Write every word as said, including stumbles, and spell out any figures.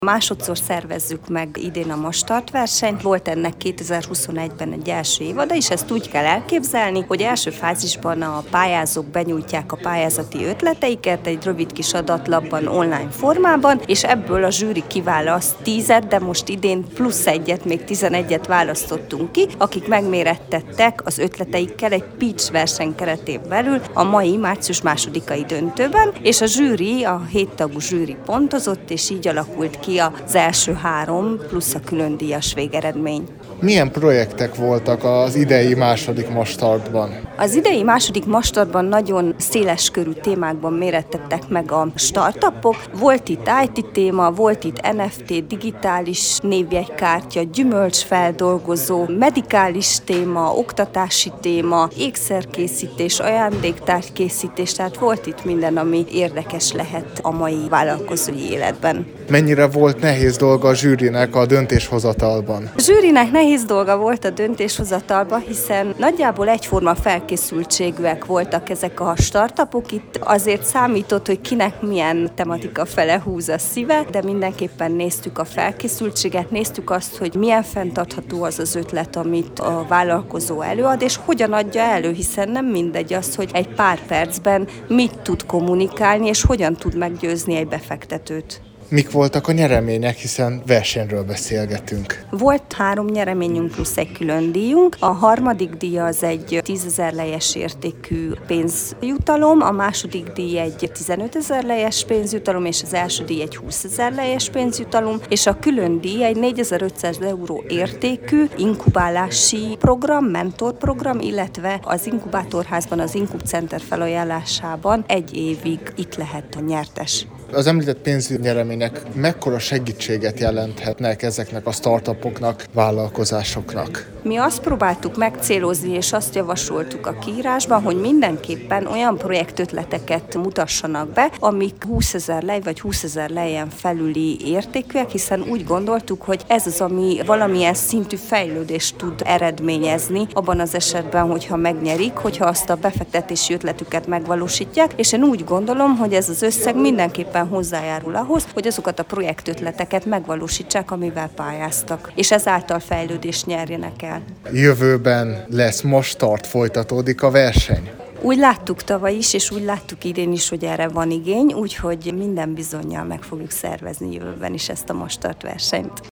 Másodszor szervezzük meg idén a Mastart versenyt. Volt ennek kétezer-huszonegyben egy első évada, és ezt úgy kell elképzelni, hogy első fázisban a pályázók benyújtják a pályázati ötleteiket egy rövid kis adatlapban, online formában, és ebből a zsűri kiválaszt tízet, de most idén plusz egyet, még tizenegyet választottunk ki, akik megmérettettek az ötleteikkel egy pitch verseny keretén belül a mai március másodikai döntőben, és a zsűri, a héttagú zsűri pontozott, és így alakult ki az első három plusz a külön díjas végeredmény. Milyen projektek voltak az idei második Mastartban? Az idei második Mastartban nagyon széleskörű témákban mérettettek meg a startupok. Volt itt i té téma, volt itt en ef té, digitális névjegykártya, gyümölcsfeldolgozó, medikális téma, oktatási téma, ékszerkészítés, ajándéktárgykészítés, tehát volt itt minden, ami érdekes lehet a mai vállalkozói életben. Mennyire volt nehéz dolga a zsűrinek a döntéshozatalban? A zsűrinek nehéz dolga volt a döntéshozatalban, hiszen nagyjából egyforma felkészültségűek voltak ezek a startupok. Itt azért számított, hogy kinek milyen tematika fele húz a szíve, de mindenképpen néztük a felkészültséget, néztük azt, hogy milyen fenntartható az az ötlet, amit a vállalkozó előad, és hogyan adja elő, hiszen nem mindegy az, hogy egy pár percben mit tud kommunikálni, és hogyan tud meggyőzni egy befektetőt. Mik voltak a nyeremények, hiszen versenyről beszélgetünk? Volt három nyereményünk plusz egy külön díjunk. A harmadik díj az egy tízezer lejes értékű pénzjutalom, a második díj egy tizenötezer lejes pénzjutalom, és az első díj egy húszezer lejes pénzjutalom, és a külön díj egy négyezer-ötszáz euró értékű inkubálási program, mentorprogram, illetve az inkubátorházban, az Inkub Center felajánlásában egy évig itt lehet a nyertes. Az említett pénznyeremények mekkora segítséget jelenthetnek ezeknek a startupoknak, vállalkozásoknak? Mi azt próbáltuk megcélozni, és azt javasoltuk a kiírásban, hogy mindenképpen olyan projektötleteket mutassanak be, amik húszezer lej vagy húszezer lejen felüli értékűek, hiszen úgy gondoltuk, hogy ez az, ami valamilyen szintű fejlődést tud eredményezni abban az esetben, hogyha megnyerik, hogyha azt a befektetési ötletüket megvalósítják, és én úgy gondolom, hogy ez az összeg mindenképpen hozzájárul ahhoz, hogy azokat a projektötleteket megvalósítsák, amivel pályáztak, és ezáltal fejlődést nyerjenek el. Jövőben lesz Mastart, folytatódik a verseny? Úgy láttuk tavaly is, és úgy láttuk idén is, hogy erre van igény, úgyhogy minden bizonnyal meg fogjuk szervezni jövőben is ezt a Mastart versenyt.